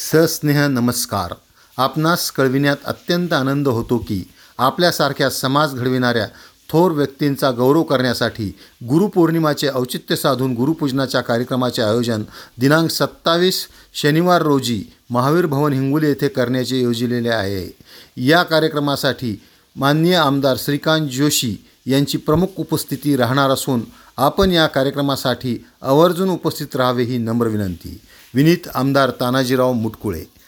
सस्नेह नमस्कार. आपणास कळविण्यात अत्यंत आनंद होतो की आपल्यासारख्या समाज घडविणाऱ्या थोर व्यक्तींचा गौरव करण्यासाठी गुरुपौर्णिमाचे औचित्य साधून गुरुपूजनाच्या कार्यक्रमाचे आयोजन दिनांक 27 शनिवार रोजी महावीर भवन हिंगोली येथे करण्याचे योजलेले आहे. या कार्यक्रमासाठी माननीय आमदार श्रीकांत जोशी यांची प्रमुख उपस्थिती राहणार असून आपण या कार्यक्रमासाठी आवर्जून उपस्थित राहावे ही नम्र विनंती. विनीत आमदार तानाजीराव मुटकुळे.